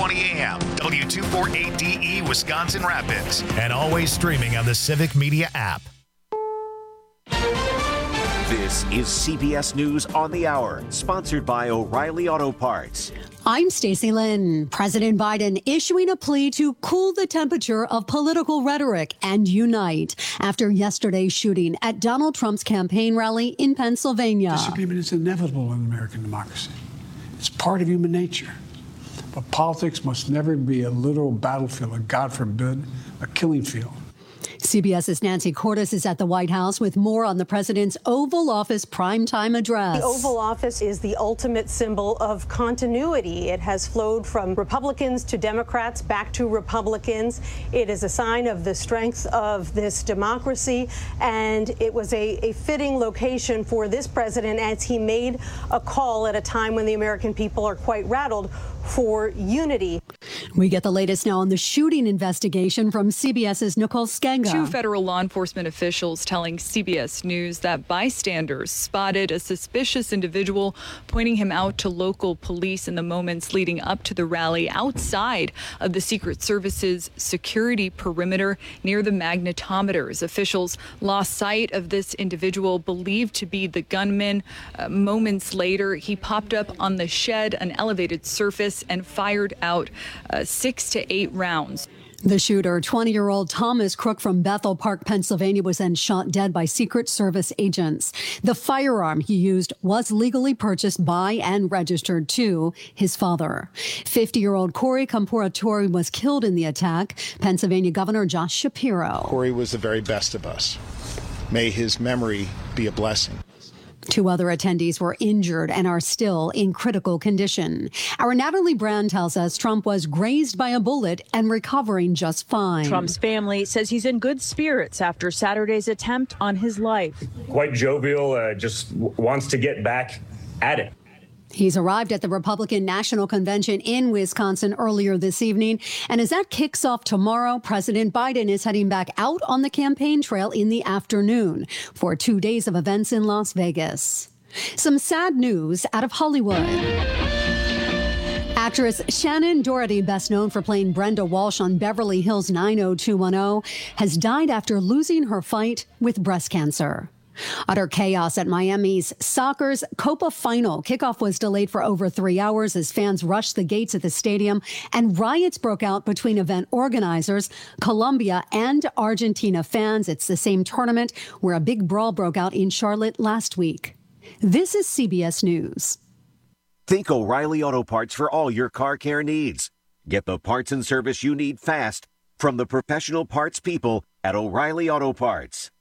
720 AM, W248DE, Wisconsin Rapids, and always streaming on the Civic Media app. This is CBS News on the Hour, sponsored by O'Reilly Auto Parts. I'm Stacey Lynn. President Biden issuing a plea to cool the temperature of political rhetoric and unite after yesterday's shooting at Donald Trump's campaign rally in Pennsylvania. Disagreement is inevitable in American democracy. It's part of human nature. But politics must never be a literal battlefield, or God forbid, a killing field. CBS's Nancy Cordes is at the White House with more on the president's Oval Office primetime address. The Oval Office is the ultimate symbol of continuity. It has flowed from Republicans to Democrats, back to Republicans. It is a sign of the strength of this democracy, and it was a fitting location for this president as he made a call at a time when the American people are quite rattled for unity. We get the latest now on the shooting investigation from CBS's Nicole Skenga. Two federal law enforcement officials telling CBS News that bystanders spotted a suspicious individual, pointing him out to local police in the moments leading up to the rally outside of the Secret Service's security perimeter near the magnetometers. Officials lost sight of this individual believed to be the gunman. Moments later, he popped up on the shed, an elevated surface, and fired out 6 to 8 rounds. The shooter, 20-year-old Thomas Crook from Bethel Park, Pennsylvania, was then shot dead by Secret Service agents. The firearm he used was legally purchased by and registered to his father. 50-year-old Corey Compuratori was killed in the attack. Pennsylvania Governor Josh Shapiro. Corey was the very best of us. May his memory be a blessing. 2 other attendees were injured and are still in critical condition. Our Natalie Brand tells us Trump was grazed by a bullet and recovering just fine. Trump's family says he's in good spirits after Saturday's attempt on his life. Quite jovial, just wants to get back at it. He's arrived at the Republican National Convention in Wisconsin earlier this evening. And as that kicks off tomorrow, President Biden is heading back out on the campaign trail in the afternoon for 2 days of events in Las Vegas. Some sad news out of Hollywood. Actress Shannon Doherty, best known for playing Brenda Walsh on Beverly Hills 90210, has died after losing her fight with breast cancer. Utter chaos at Miami's soccer's Copa Final. Kickoff was delayed for over 3 hours as fans rushed the gates at the stadium, and riots broke out between event organizers, Colombia, and Argentina fans. It's the same tournament where a big brawl broke out in Charlotte last week. This is CBS News. Think O'Reilly Auto Parts for all your car care needs. Get the parts and service you need fast from the professional parts people at O'Reilly Auto Parts.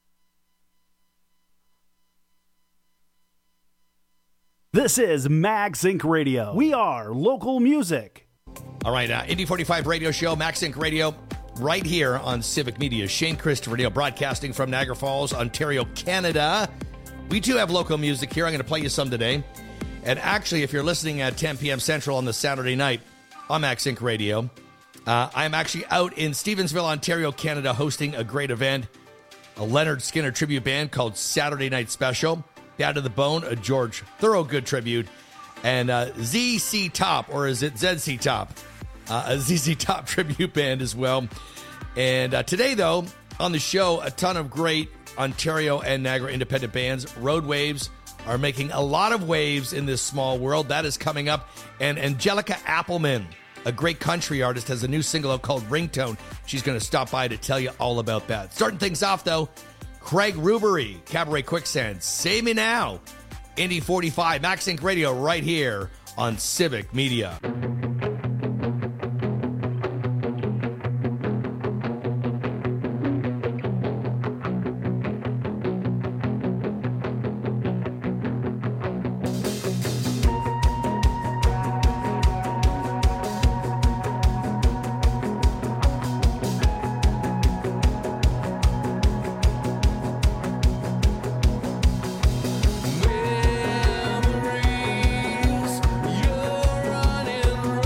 This is Max Inc. Radio. We are local music. All right, Indy 45 radio show, Max Inc. Radio, right here on Civic Media. Shane Christopher Radio, broadcasting from Niagara Falls, Ontario, Canada. We do have local music here. I'm going to play you some today. And actually, if you're listening at 10 p.m. Central on the Saturday night on Max Inc. Radio, I'm actually out in Stevensville, Ontario, Canada, hosting a great event, a Leonard Skinner tribute band called Saturday Night Special. Down to the Bone, a George Thorogood tribute, and ZC Top, or is it ZC Top? A ZC Top tribute band as well. And today, though, on the show, a ton of great Ontario and Niagara independent bands. Road Waves are making a lot of waves in this small world. That is coming up. And Angelica Appleman, a great country artist, has a new single out called Ringtone. She's going to stop by to tell you all about that. Starting things off, though, Craig Rubery, Cabaret Quicksand, Say Me Now, Indy 45, Max Inc. Radio, right here on Civic Media. Memories, you're running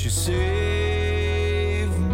Won't you save me?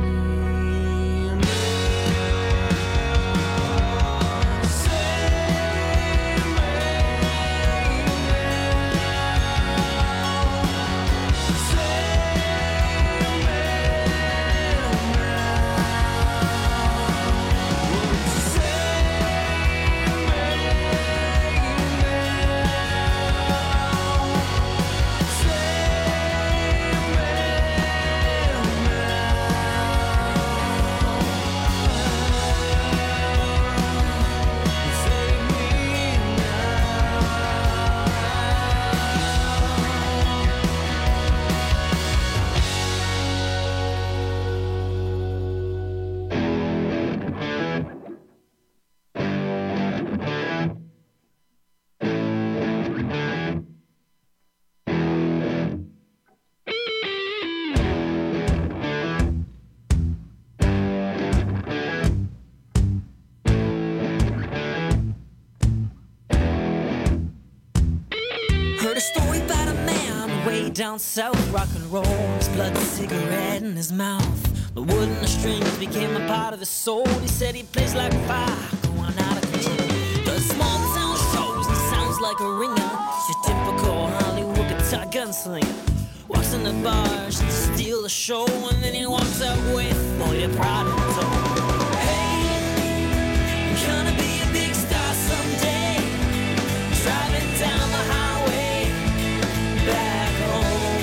Heard a story about a man way down south, rock and roll, his blood and cigarette in his mouth. The wood and the strings became a part of his soul. He said he plays like fire, going out of control. Does small town shows and sounds like a ringer. He's your typical Hollywood guitar gunslinger. Walks in the bars to steal the show, and then he walks out with all your pride and soul. Hey, I'm gonna be a big star someday, driving down the highway back home.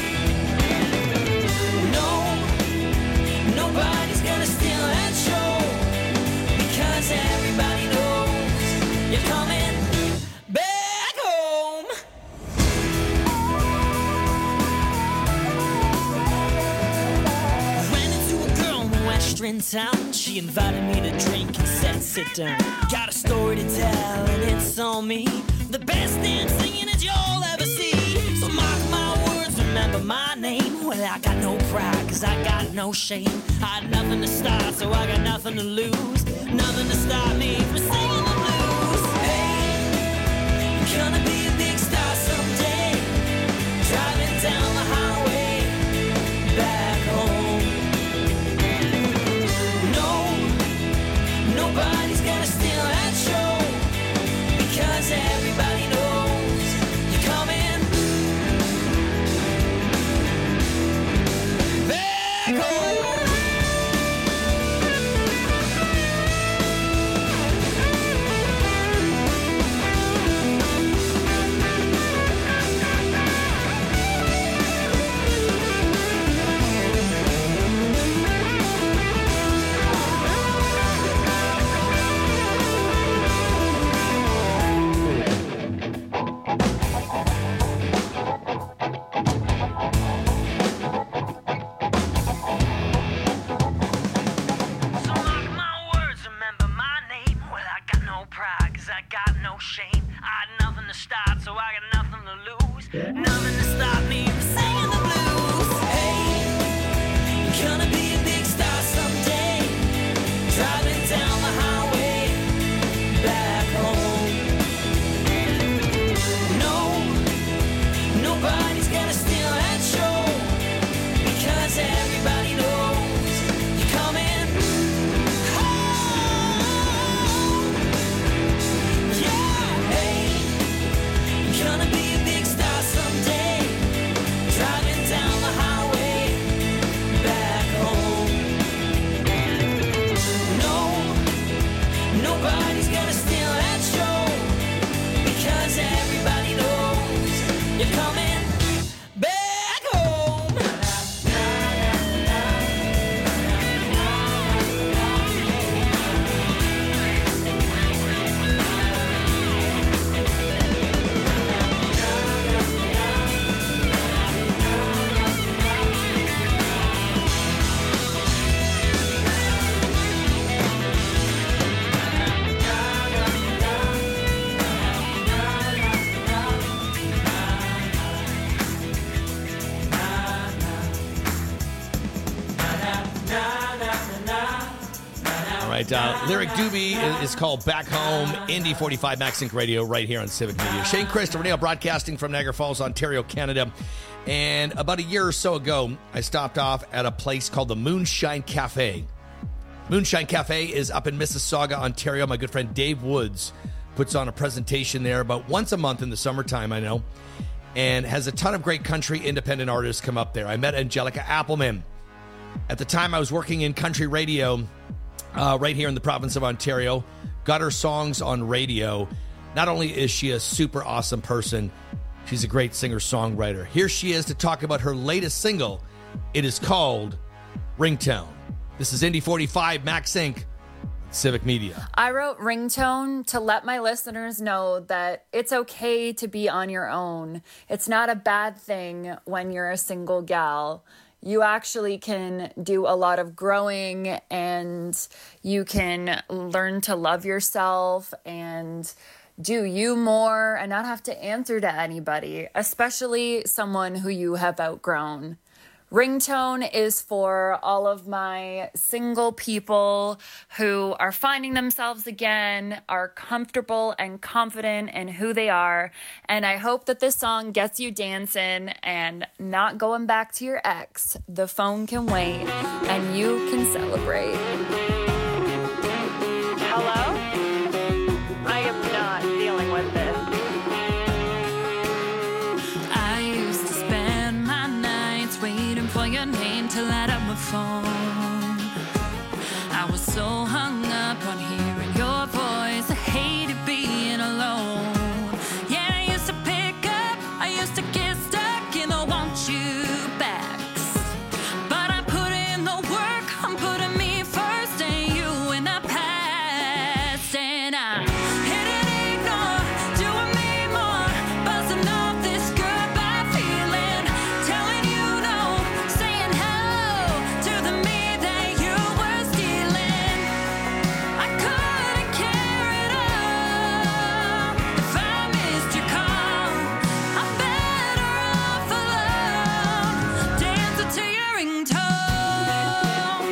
No, nobody's gonna steal that show, because everybody knows you're coming back home. Ran into a girl in the western town. She invited me to drink and said, sit down. Got a story to tell and it's on me. The best damn singing that you'll ever see. So mark my words, remember my name. Well, I got no pride, cause I got no shame. I had nothing to start, so I got nothing to lose. Nothing to stop me from singing the blues. Hey, I'm gonna be a big star someday, driving down the highway back home. No, nobody's gonna steal that show, because everybody knows you're coming back home. So mark my words, remember my name. Well, I got no pride, cause I got no shame. I had nothing to start, so I got nothing to lose. Nothing to stop me from singing the blues. Hey, I'm gonna be a big star someday, driving down the highway back home. No, nobody's gonna steal that show, because everybody knows you're coming home. Yeah, hey, I'm gonna be a big star someday, right. Lyric Doobie is called Back Home. Indy 45 Max Inc. Radio right here on Civic Media. Shane Christopher Neal broadcasting from Niagara Falls, Ontario, Canada. And about a year or so ago, I stopped off at a place called the Moonshine Cafe. Moonshine Cafe is up in Mississauga, Ontario. My good friend Dave Woods puts on a presentation there about once a month in the summertime, I know, and has a ton of great country independent artists come up there. I met Angelica Appleman. At the time, I was working in country radio right here in the province of Ontario. Got her songs on radio. Not only is she a super awesome person, she's a great singer-songwriter. Here she is to talk about her latest single. It is called Ringtone. This is Indy 45 Max Inc. Civic Media. I wrote Ringtone to let my listeners know that it's okay to be on your own. It's not a bad thing when you're a single gal. You actually can do a lot of growing, and you can learn to love yourself and do you more and not have to answer to anybody, especially someone who you have outgrown. Ringtone is for all of my single people who are finding themselves again, are comfortable and confident in who they are. And I hope that this song gets you dancing and not going back to your ex. The phone can wait and you can celebrate. Hello? I am not dealing with this. For your name to light up my phone, I was so hung up on hearing your voice. I hated being alone. Yeah, I used to pick up, I used to get stuck in the want you backs. But I put in the work, I'm putting me first and you in the past. And I hit and ignore, doing me more, buzzing off this goodbye feeling, telling you no, saying hello to the me that you were stealing. I couldn't care at all if I missed your call. I'm better off alone, dancing to your ringtone.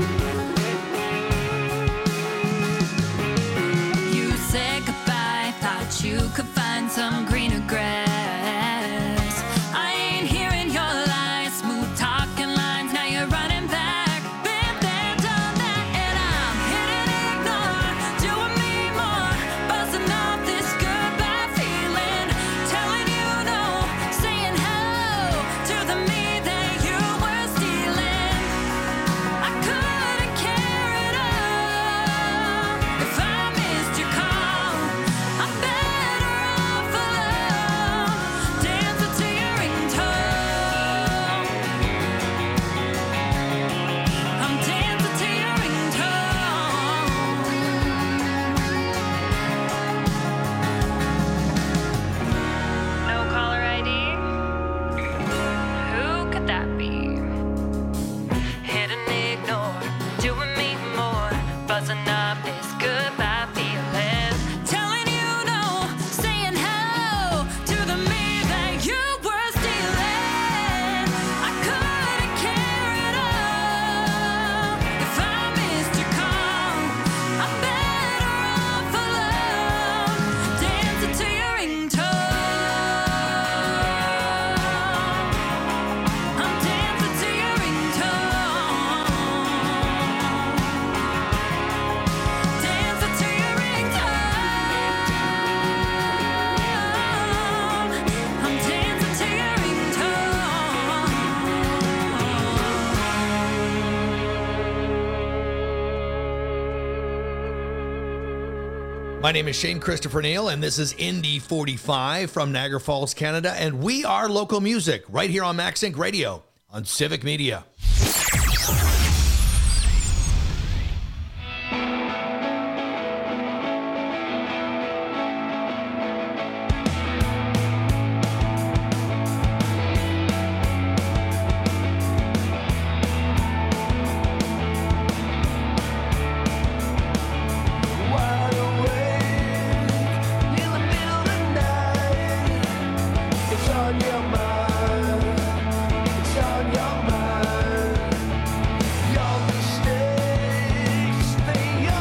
You said goodbye, thought you could find some greener grass. I ain't hearing your lies, smooth talking lines, now you're running back. Been there, done that, and I'm hitting ignore, doing me more, buzzing off this goodbye feeling, telling you no, saying hello to the me that you were stealing. I couldn't care at all if I missed your call. I'm better off alone, dancing to your ringtone. I'm dancing to your ringtone. No caller ID? Who could that be? Hit and ignore, doing me more, buzzing up this goodbye feeling, telling you no, saying hello to the me that you were stealing. I couldn't care at all if I missed your call. I'm better off alone, dancing to your ringtone. I'm dancing to your ringtone. Dancing to your ringtone. I'm dancing to your ringtone. My name is Shane Christopher Neal, and this is Indy 45 from Niagara Falls, Canada. And we are local music right here on Max Inc. Radio on Civic Media. Wide awake in the middle of the night. It's on your mind. It's on your mind. Your mistakes, they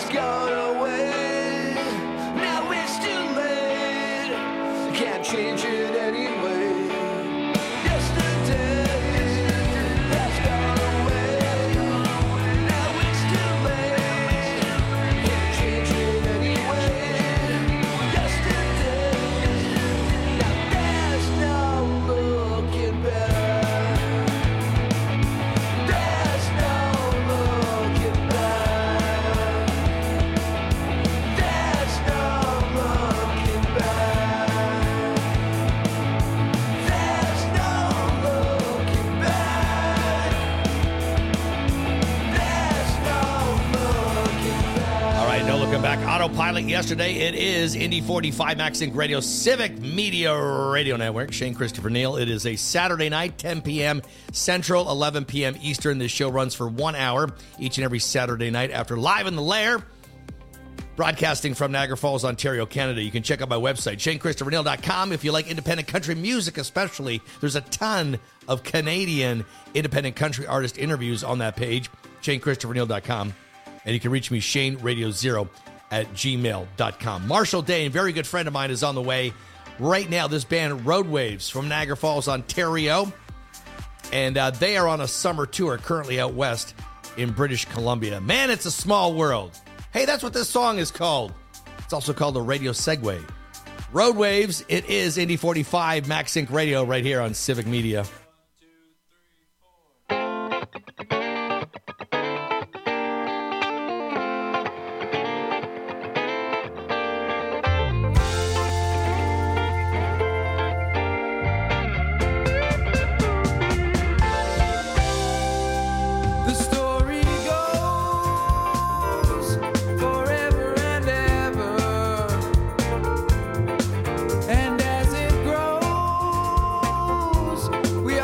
That's gone away. Now it's too late. Can't change it anyway. Yesterday has gone away. Now it's too late. Can't change it anyway. Yesterday. Now there's no looking back. There's no looking back. There's no looking back. There's no looking back. There's no looking back. All right, no looking back. Autopilot yesterday. It is Indy 45 Max Inc. Radio Civic Media Radio Network. Shane Christopher Neal. It is a Saturday night, 10 p.m. Central, 11 p.m. Eastern. This show runs for 1 hour each and every Saturday night after Live in the Lair. Broadcasting from Niagara Falls, Ontario, Canada. You can check out my website, ShaneChristopherNeal.com. If you like independent country music especially, there's a ton of Canadian independent country artist interviews on that page, ShaneChristopherNeal.com. And you can reach me, ShaneRadio0@gmail.com. Marshall Dane, very good friend of mine, is on the way right now. This band, Road Waves, from Niagara Falls, Ontario. And they are on a summer tour currently out west in British Columbia. Man, it's a small world. Hey, that's what this song is called. It's also called the Radio Segway. Road Waves, it is Indy 45 Max Inc. Radio right here on Civic Media. The story goes forever and ever, and as it grows, we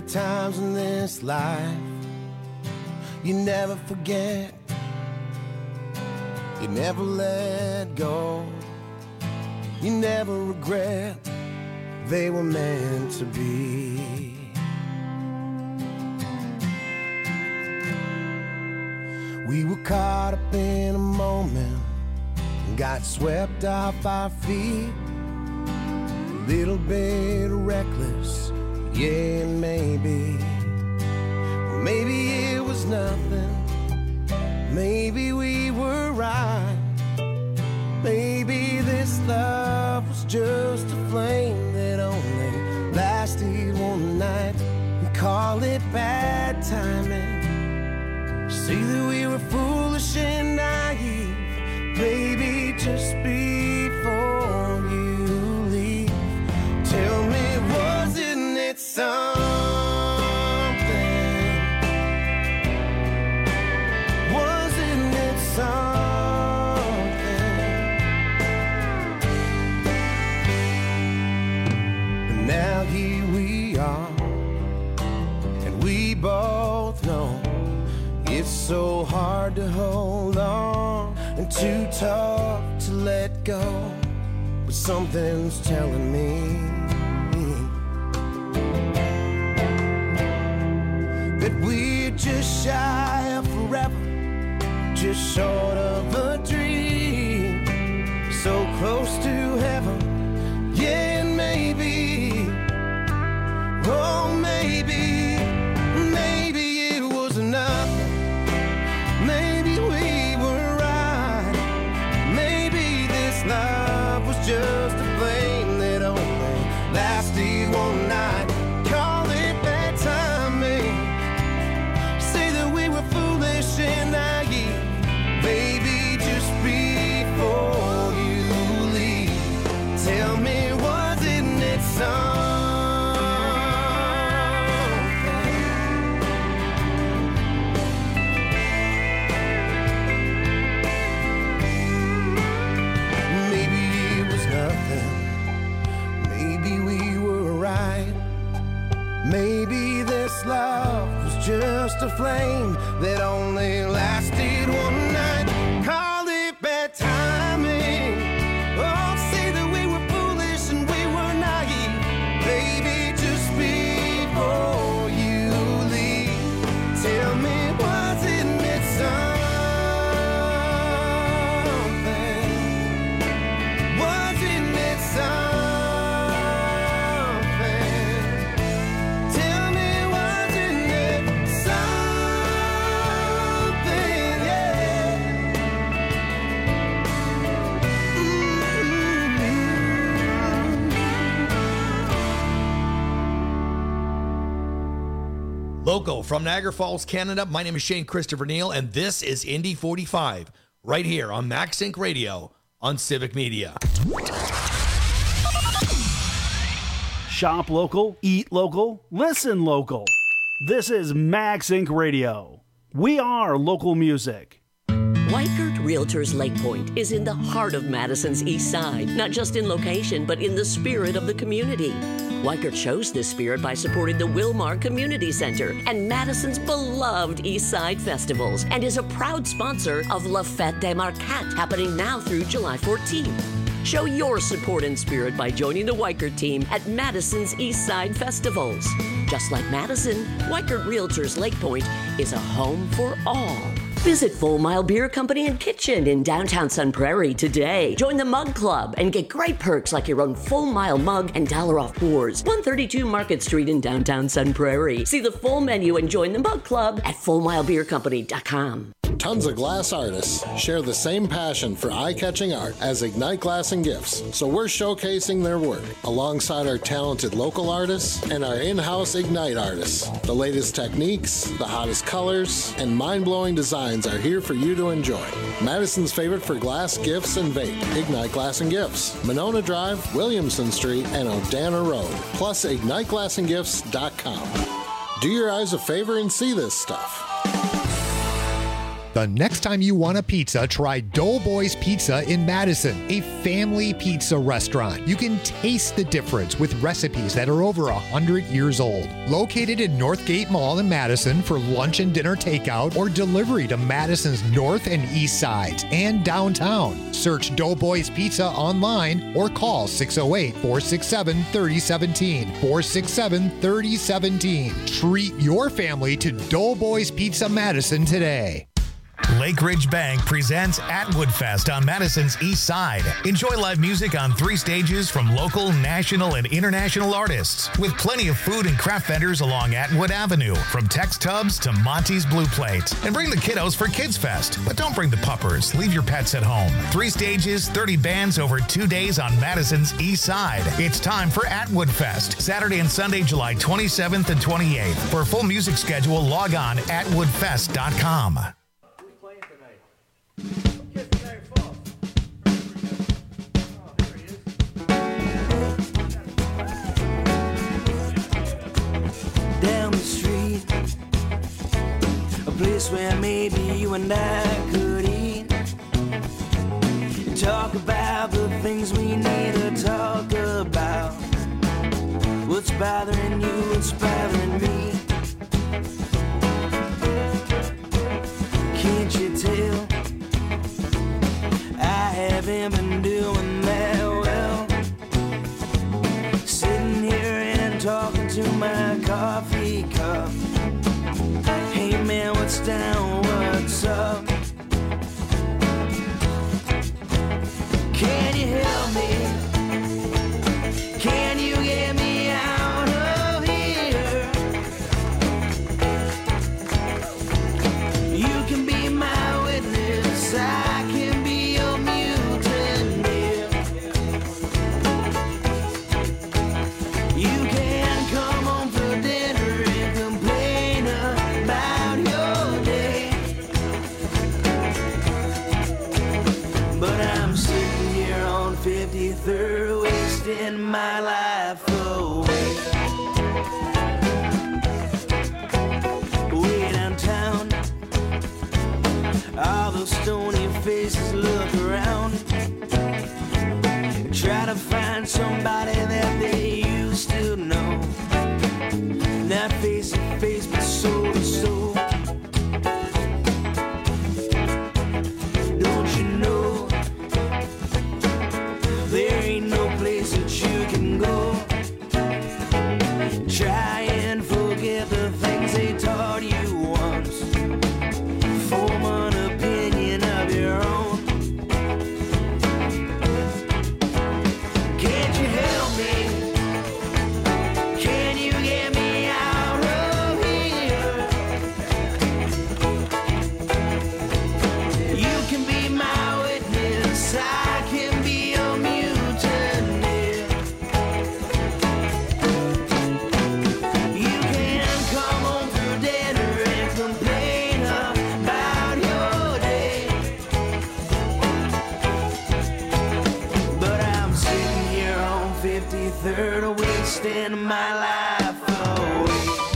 are times in this life you never forget, you never let go, you never regret, they were meant to be. We were caught up in a moment, got swept off our feet, a little bit reckless, yeah, and maybe it was nothing, maybe we were right, maybe this love was just a flame that only lasted one night, and call it bad timing. See that we were foolish and naive, baby, just before you leave. Tell me, wasn't it something? Wasn't it something? And now here we are, and we both know it's so hard to hold on and too tough to let go, but something's telling me that we're just shy of forever, just short of a dream, so close to heaven, yeah, and maybe, oh maybe it was nothing. Maybe we were right. Maybe this love was just a flame that only lasted one night. Call it bad timing. Say that we were foolish and naive. Baby, just before you leave, tell me, wasn't it something? Maybe this love was just a flame that only lasted one night. Call it bad timing. Oh, say that we were foolish and we were naive. Baby, just before you leave, tell me, wasn't it something? Wasn't it something? Local from Niagara Falls, Canada. My name is Shane Christopher Neal, and this is Indy 45, right here on Max Inc. Radio on Civic Media. Shop local, eat local, listen local. This is Max Inc. Radio. We are local music. Weichert Realtors Lake Point is in the heart of Madison's East Side, not just in location, but in the spirit of the community. Weichert shows this spirit by supporting the Wilmar Community Center and Madison's beloved East Side festivals, and is a proud sponsor of La Fête des Marquettes, happening now through July 14th. Show your support and spirit by joining the Weichert team at Madison's East Side festivals. Just like Madison, Weichert Realtors Lake Point is a home for all. Visit Full Mile Beer Company and Kitchen in downtown Sun Prairie today. Join the Mug Club and get great perks like your own Full Mile mug and $1 off pours. 132 Market Street in downtown Sun Prairie. See the full menu and join the Mug Club at FullMileBeerCompany.com. Tons of glass artists share the same passion for eye-catching art as Ignite Glass and Gifts, so we're showcasing their work alongside our talented local artists and our in-house Ignite artists. The latest techniques, the hottest colors, and mind-blowing designs are here for you to enjoy. Madison's favorite for glass, gifts, and vape, Ignite Glass and Gifts, Monona Drive, Williamson Street, and Odana Road, plus IgniteGlassandGifts.com. Do your eyes a favor and see this stuff. The next time you want a pizza, try Doughboys Pizza in Madison, a family pizza restaurant. You can taste the difference with recipes that are over 100 years old. Located in Northgate Mall in Madison for lunch and dinner takeout or delivery to Madison's north and east sides and downtown. Search Doughboys Pizza online or call 608-467-3017. 467-3017. Treat your family to Doughboys Pizza Madison today. Lake Ridge Bank presents Atwood Fest on Madison's East Side. Enjoy live music on 3 stages from local, national, and international artists, with plenty of food and craft vendors along Atwood Avenue, from Tex Tubs to Monty's Blue Plate. And bring the kiddos for Kids Fest, but don't bring the puppers. Leave your pets at home. 3 stages, 30 bands over 2 days on Madison's East Side. It's time for Atwood Fest, Saturday and Sunday, July 27th and 28th. For a full music schedule, log on atwoodfest.com. Down the street, a place where maybe you and I could eat, talk about the things we need to talk about. What's bothering you, what's bothering me? Can't you tell I haven't been doing that well? Sitting here and talking to my coffee cup. Hey man, what's down, what's up? Can you help me? Can you get me out of here? You can be my witness, I can be your mutineer. You can come home for dinner and complain about your day, but I'm sitting here on 53rd, wasting my life away. Way downtown, all those stony faces look around, try to find somebody that they used to know, not face to face but soul to soul. Don't you know there ain't no place that you can go? Try and forget the things they taught you once. Form an opinion of your own. Can't you help me? Can you get me out of here? You can be my witness, I can be your mutineer. You can come home for dinner and complain about your day, but I'm sitting here on 53rd, wasting my life away.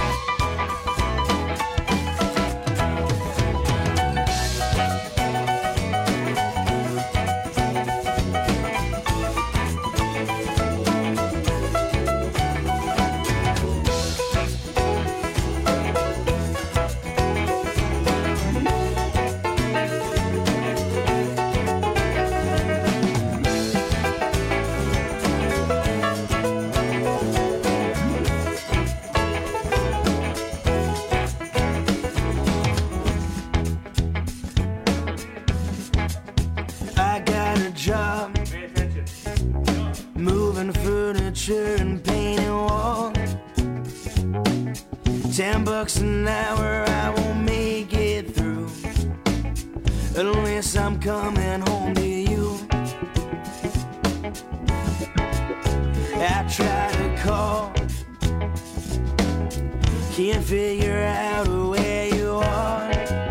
I got a job moving furniture and painting walls. $10 an hour, I won't make it through unless I'm coming home to you. I try to call, can't figure out where you are.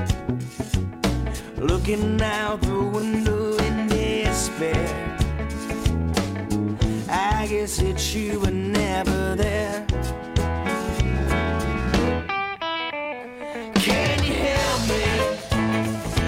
Looking out the window in despair, I guess it's you were never there. Can you help me?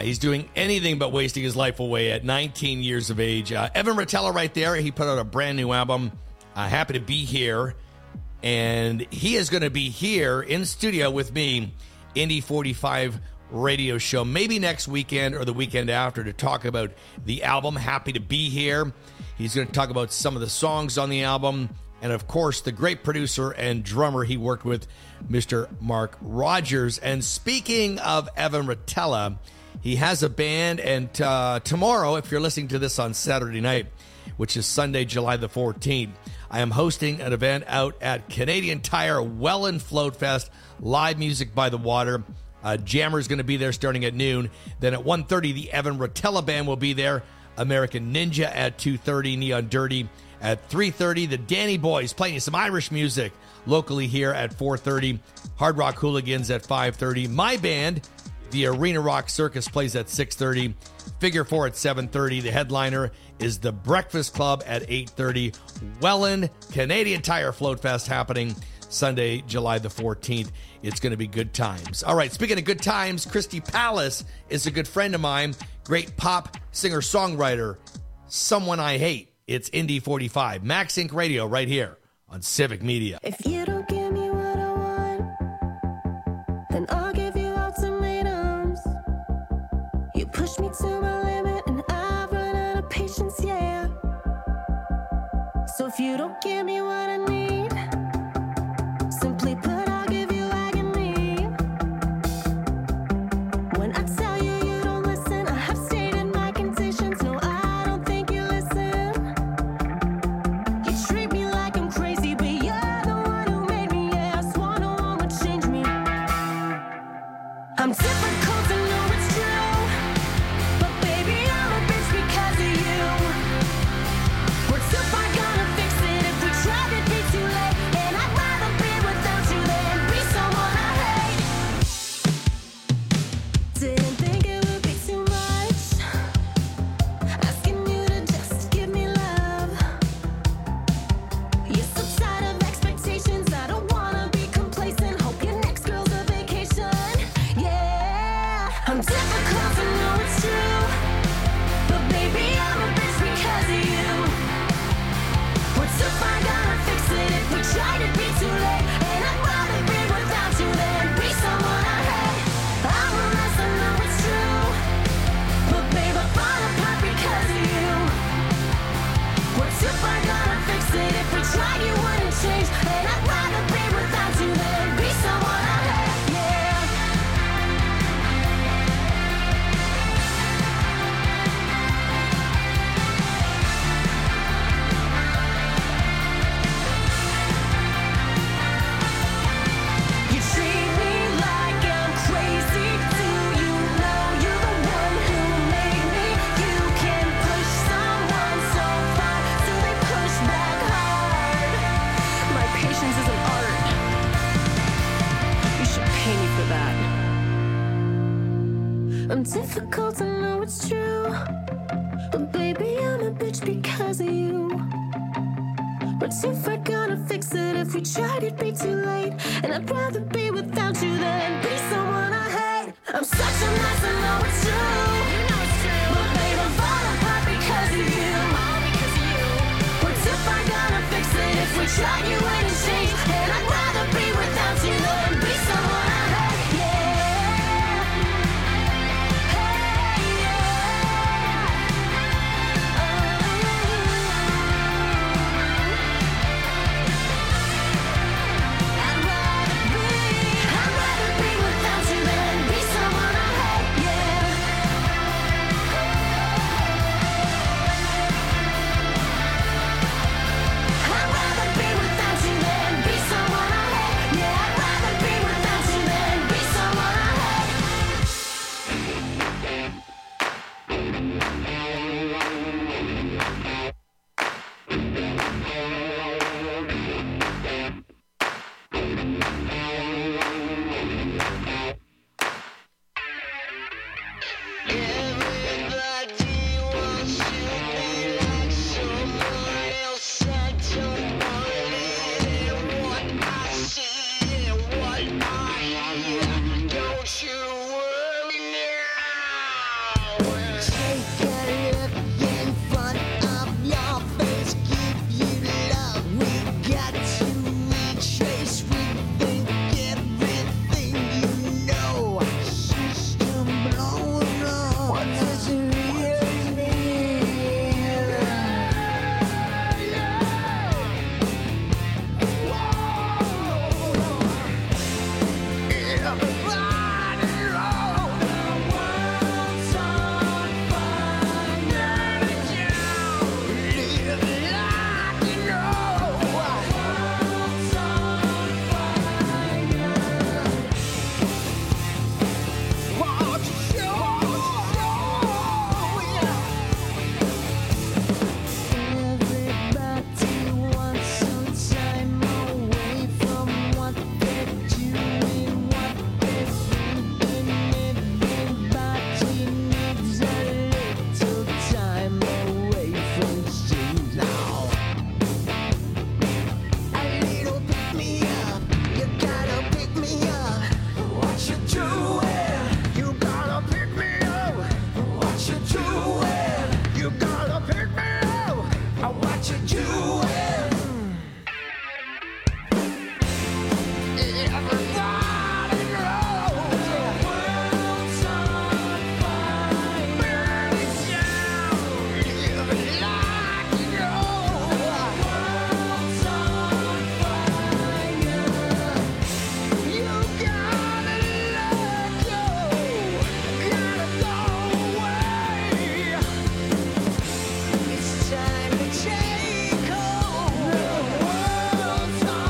He's doing anything but wasting his life away at 19 years of age. Evan Rotella right there. He put out a brand new album, Happy to Be Here. And he is going to be here in studio with me, Indy 45 radio show, maybe next weekend or the weekend after, to talk about the album, Happy to Be Here. He's going to talk about some of the songs on the album. And, of course, the great producer and drummer he worked with, Mr. Mark Rogers. And speaking of Evan Rotella, he has a band. And tomorrow, if you're listening to this on Saturday night, which is Sunday, July the 14th, I am hosting an event out at Canadian Tire Welland Float Fest, live music by the water. Jammer's going to be there starting at noon. Then at 1:30, the Evan Rotella Band will be there. American Ninja at 2:30, Neon Dirty at 3:30. The Danny Boys playing you some Irish music locally here at 4:30. Hard Rock Hooligans at 5:30. My band, the Arena Rock Circus, plays at 6:30. Figure 4 at 7:30. The headliner is the Breakfast Club at 8:30. Welland Canadian Tire Float Fest happening Sunday, July the 14th. It's going to be good times. All right, speaking of good times, Christy Palace is a good friend of mine. Great pop singer-songwriter. Someone I Hate. It's Indy 45. Max Inc. Radio right here on Civic Media. If you don't give me what I want, then I'll give you ultimatums. You push me to my limit and I've run out of patience, yeah. So if you don't give me what I need, simply put, I'll give you agony. When I tell you you don't listen, I have stated my conditions. No, I don't think you listen. You treat me like I'm crazy, but you're the one who made me. Yeah, I swore no one would change me. I'm difficult to know it's true, but baby, I'm a bitch because of you. We're too far gonna fix it if we tried, it'd be too late. And I'd rather be without you than be someone I hate. Didn't think it would be too much, asking you to just give me love. You're so tired of expectations, I don't wanna be complacent. Hope your next girl's a vacation. Yeah, I'm difficult to know it's true, but baby, I'm a bitch because of you. We're too far gonna fix it if we tried, it'd be too late. And I'd rather be without you than be someone I hate. I'm a mess, I know it's true, but babe, I fall apart because of you. We're too far gonna fix it if we tried, you wouldn't change. And I'd rather be without you than be someone I hate, yeah. You treat me like I'm crazy. Do you know you're the one who made me? You can push someone so far till they push back hard. My patience is an art. You should pay me for that. I'm difficult to know it's true, but baby, I'm a bitch because of you. But if we're gonna fix it, if we tried, it'd be too late. And I'd rather be without you than be someone I hate. I'm such a mess, I know it's true. You know it's true. But babe, I fall apart because of you. All because of you. We're too far gonna fix it if we tried, you wouldn't change. And I'd rather be without you than be someone I hate. Yeah. Hey, yeah. I'd rather be without you than be someone I hate, yeah. I'd rather be without you what you're doing. Everybody knows the world's on fire. Burn it down, like you know. The world's on fire. You gotta let go, gotta go away. It's time to take over. The world's on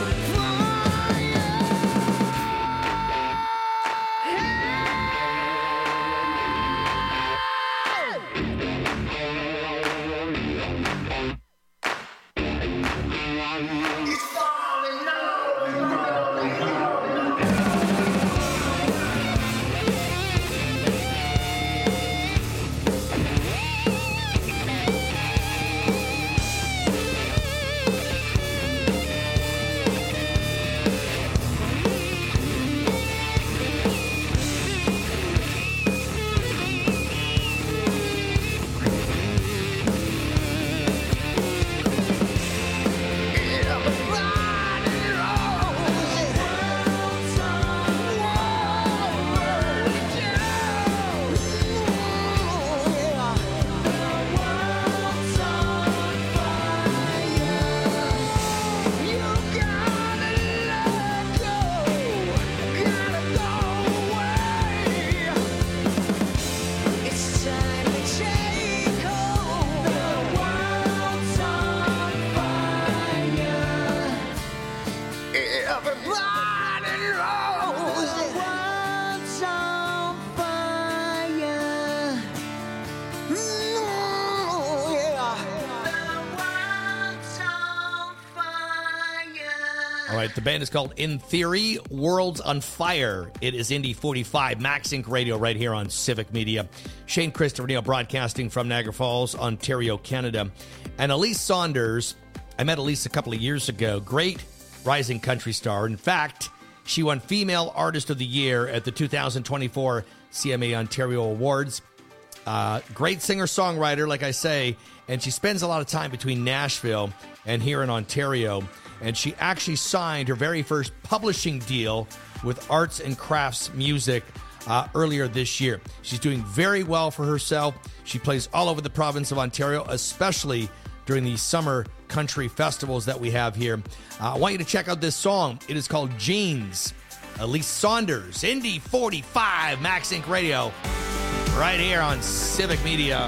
All right, the band is called In Theory, World's on Fire. It is Indy 45, Max Inc. Radio right here on Civic Media. Shane Christopher Neal broadcasting from Niagara Falls, Ontario, Canada. And Elise Saunders, I met Elise a couple of years ago. Great rising country star. In fact, she won Female Artist of the Year at the 2024 CMA Ontario Awards. Great singer-songwriter, like I say, and she spends a lot of time between Nashville and here in Ontario. And she actually signed her very first publishing deal with Arts and Crafts Music earlier this year. She's doing very well for herself. She plays all over the province of Ontario, especially during the summer country festivals that we have here. I want you to check out this song. It is called Jeans. Elise Saunders, Indy 45, Max Inc. Radio, right here on Civic Media.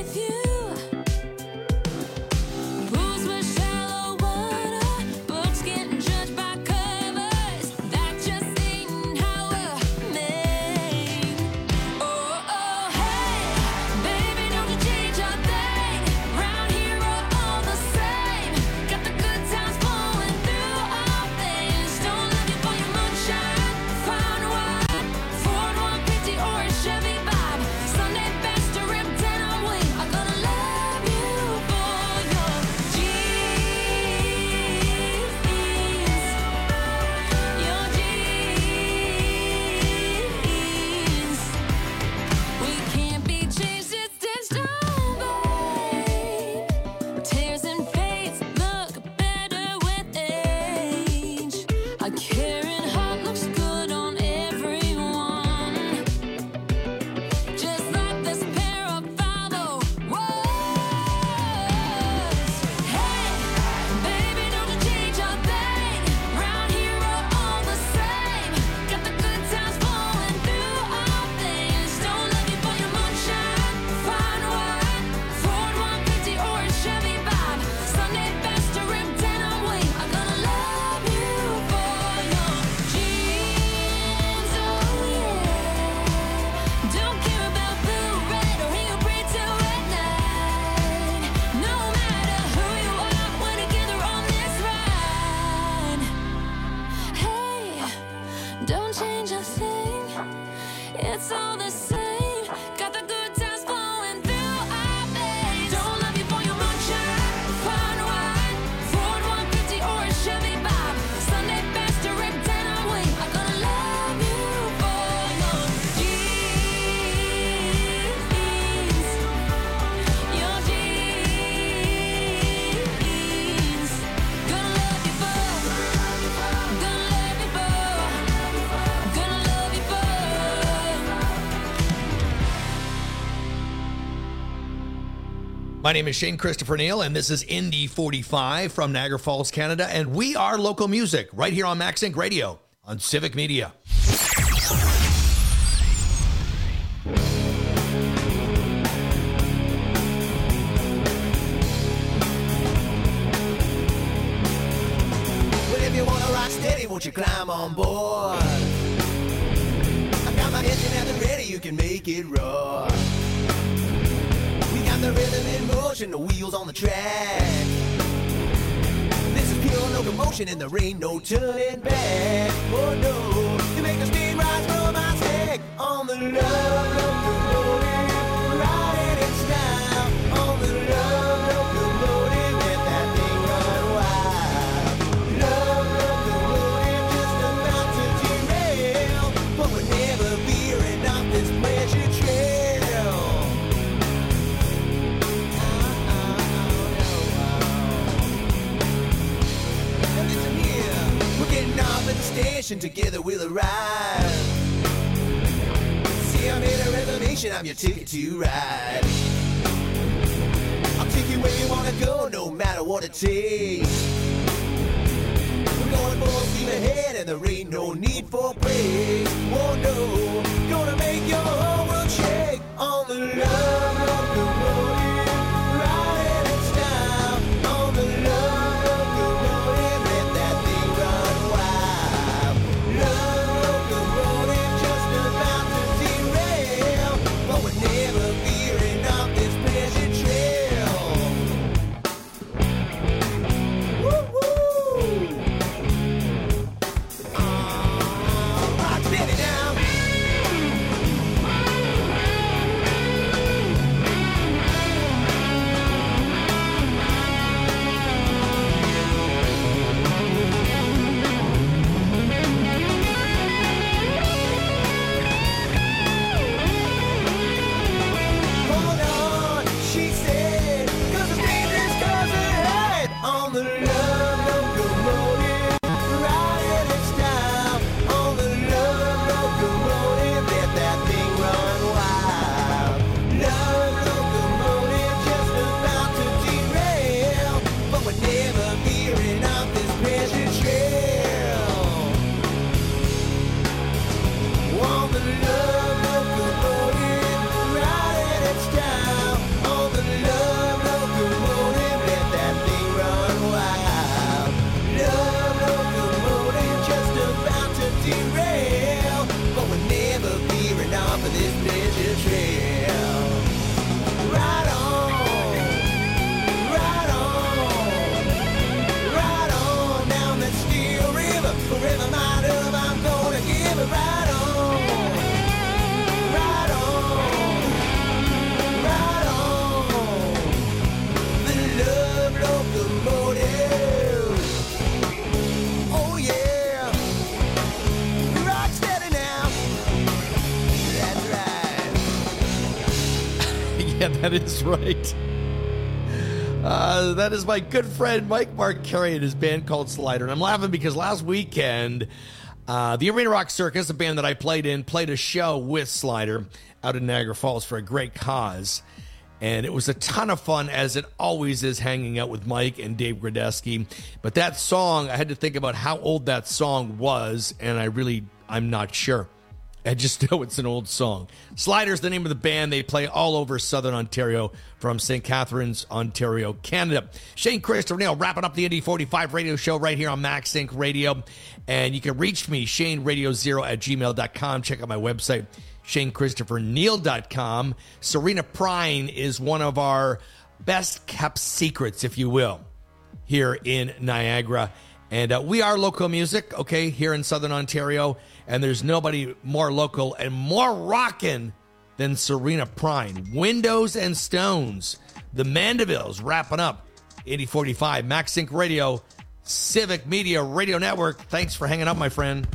Pools with shallow water, books Don't change a thing, it's all the same. Got the good times flowing through our veins. Don't love you for your moonshine, fine wine, Ford 150 or a Chevy Bob, Sunday best direct and a wing. I'm gonna love you for your jeans, your jeans. Gonna love you for, gonna love you for, gonna love you for. My name is Shane Christopher Neal, and this is Indy 45 from Niagara Falls, Canada, and we are local music right here on Max Inc. Radio on Civic Media. Well, if you wanna rock steady, won't you climb on board? I got my engine at the ready, you can make it roar. We got the rhythm in motion, the wheels on the track. This is pure locomotion and there ain't no turning back. Oh no, you make the speed rise from my stack on the love locomotive, riding in style on the love locomotive, let that thing run wild. Love locomotive just about to derail, but we're never veering off this pleasure trail. Now listen here, we're getting off at the station, together we'll arrive. See, I made a reservation, I'm your ticket to ride. I'll take you where you wanna go, no matter what it takes. We're going full steam ahead and there ain't no need for brakes. Oh no, gonna make your whole world shake on the love locomotive, riding in style on the love locomotive, let that thing run wild. Love locomotive just about to derail, but we're never veering off this pleasure trail. Woo-woo! Rock steady now. Hold on, she said, 'cause it's dangerous, 'cause ahead on the love locomotive, riding in style on the love locomotive, let that thing run wild. Love locomotive just about to derail, but we're never veering off this pleasure trail. On the love locomotive, riding in style on the love locomotive, let that thing run wild. Love locomotive just about to derail, but we're never veering off of this pleasure trail. Right on, right on, right on down that Steel River, forever my love, I'm gonna give it right on. Right on, right on, the love locomotive. Oh yeah, rock steady now. That's right. Yeah, that is right. That is my good friend Mike Marcari and his band called Slider. And I'm laughing because last weekend, the Arena Rock Circus, a band that I played in, played a show with Slider out in Niagara Falls for a great cause. And it was a ton of fun, as it always is, hanging out with Mike and Dave Gradesky. But that song, I had to think about how old that song was, and I'm not sure. I just know it's an old song. Slider's the name of the band. They play all over Southern Ontario from St. Catharines, Ontario, Canada. Shane Christopher Neal wrapping up the Indy 45 radio show right here on Max Inc. Radio. And you can reach me, ShaneRadio0@gmail.com. Check out my website, ShaneChristopherNeal.com. Serena Prine is one of our best kept secrets, if you will, here in Niagara. And we are local music, okay, here in Southern Ontario. And there's nobody more local and more rockin' than Serena Prine. Windows and Stones. The Mandevilles wrapping up 8045 Max Sync Radio, Civic Media Radio Network. Thanks for hanging out, my friend.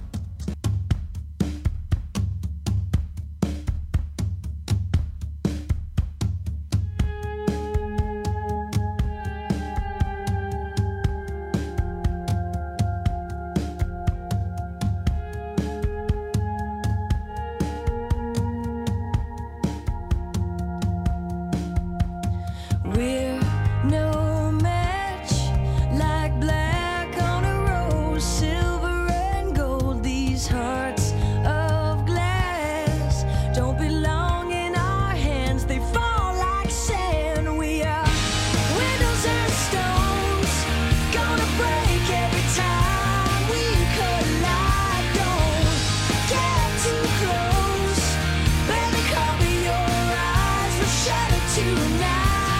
We're no match, like black on a rose, silver and gold. These hearts of glass don't belong in our hands, they fall like sand. We are windows and stones, gonna break every time we collide. Don't get too close, baby, cover your eyes, we'll shatter tonight.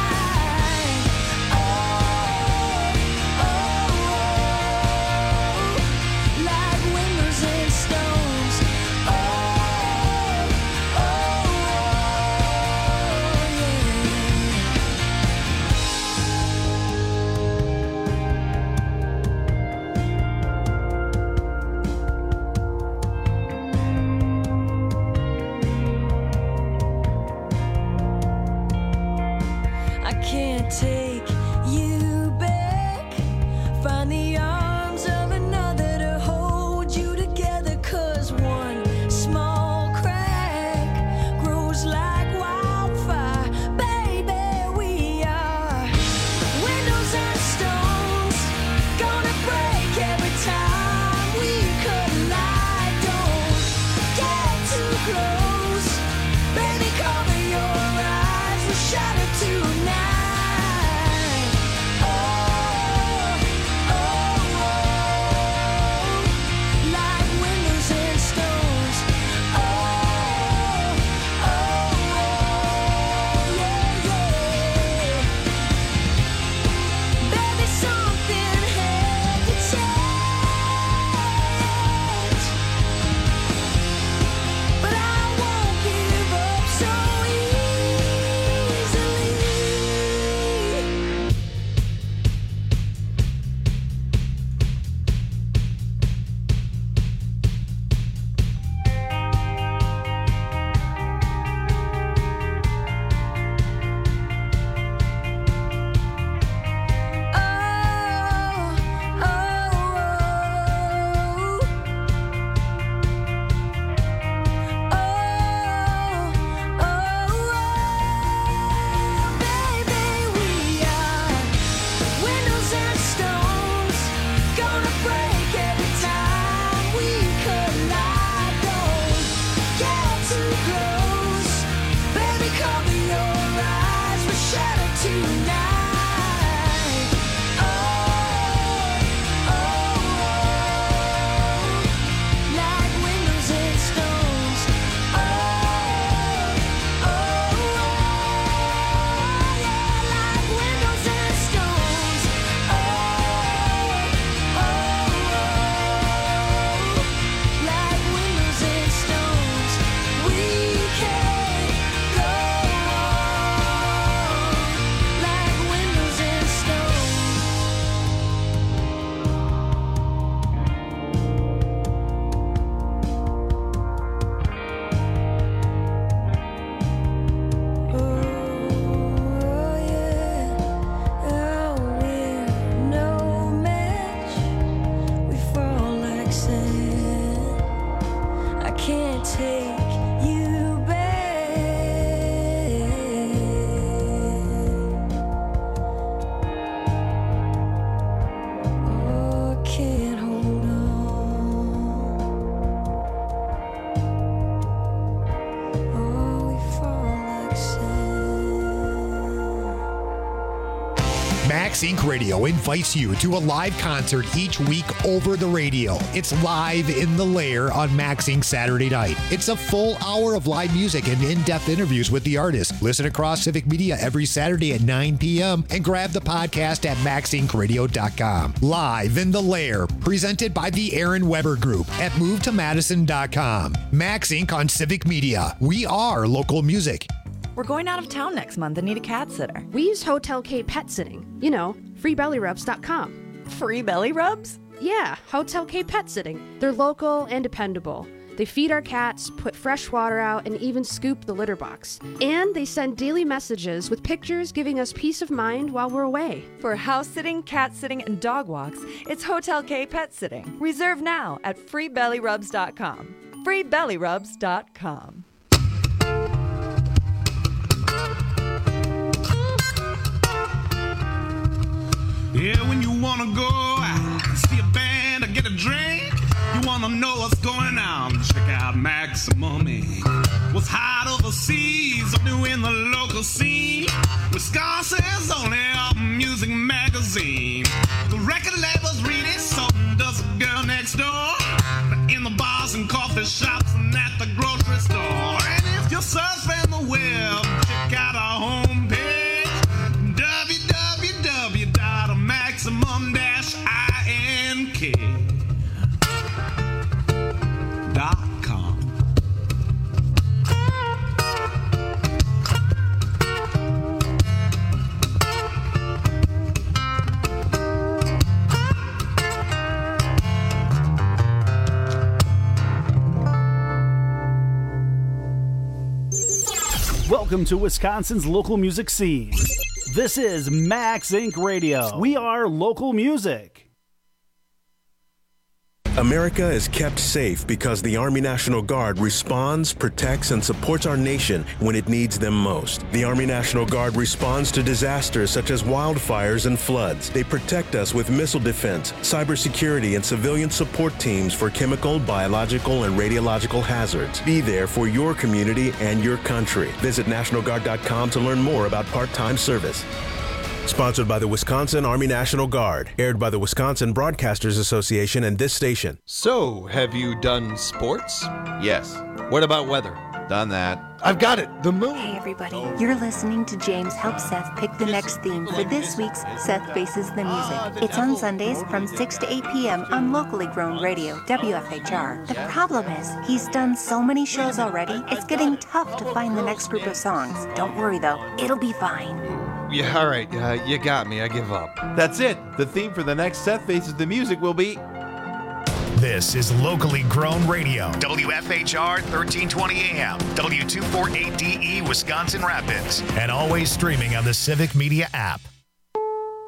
Like windows and stones. I can't take you back. Find the arms of another to hold you together. 'Cause one small crack grows like wildfire. Baby, we are windows and stones, gonna break every time we collide. Don't get too close, baby, cover your eyes, we'll shatter tonight. Like windows and stones. Baby, something had to change, but I won't give up so easily. Baby, we are windows and stones, gonna break every time we collide. Don't get too close, baby, cover your eyes, we'll shatter tonight. Like windows and stones. Like windows and stones. Like windows and stones. We can't go on. Like windows and stones. We're no match, we fall like sand. I can't take you back. Oh, I can't hold on. Oh, we fall like sand. Max Inc. Radio invites you to a live concert each week over the radio. It's Live in the Lair on Max Inc. Saturday night. It's a full hour of live music and in-depth interviews with the artists. Listen across Civic Media every Saturday at 9 p.m. and grab the podcast at maxincradio.com. Live in the Lair, presented by the Aaron Weber Group at movetomadison.com. Max Inc. on Civic Media. We are local music. We're going out of town next month and need a cat sitter. We use Hotel K Pet Sitting. You know, freebellyrubs.com. Free belly rubs? Yeah, Hotel K Pet Sitting. They're local and dependable. They feed our cats, put fresh water out, and even scoop the litter box. And they send daily messages with pictures giving us peace of mind while we're away. For house sitting, cat sitting, and dog walks, it's Hotel K Pet Sitting. Reserve now at freebellyrubs.com. freebellyrubs.com. Yeah, when you wanna go out, see a band or get a drink, you wanna know what's going on, check out Maximum Inc. What's hot overseas or new in the local scene, Wisconsin's only music magazine. The record labels read it, so does the girl next door. In the bars and coffee shops and at the grocery store. And if you're surfing the web, check out our homepage, maximum-ink.com. Welcome to Wisconsin's local music scene. This is Max Inc. Radio. We are local music. America is kept safe because the Army National Guard responds, protects, and supports our nation when it needs them most. The Army National Guard responds to disasters such as wildfires and floods. They protect us with missile defense, cybersecurity, and civilian support teams for chemical, biological, and radiological hazards. Be there for your community and your country. Visit NationalGuard.com to learn more about part-time service. Sponsored by the Wisconsin Army National Guard. Aired by the Wisconsin Broadcasters Association and this station. So, have you done sports? Yes. What about weather? Done that. I've got it. The moon. Hey, everybody. You're listening to James help Seth pick the next theme for this week's Seth Faces the Music. It's on Sundays from 6 to 8 p.m. on locally grown radio, WFHR. The problem is, he's done so many shows already, it's getting tough to find the next group of songs. Don't worry, though. It'll be fine. Yeah, all right. You got me. I give up. That's it. The theme for the next Seth Faces the Music will be... This is locally grown radio. WFHR 1320 AM, W248DE, Wisconsin Rapids. And always streaming on the Civic Media app.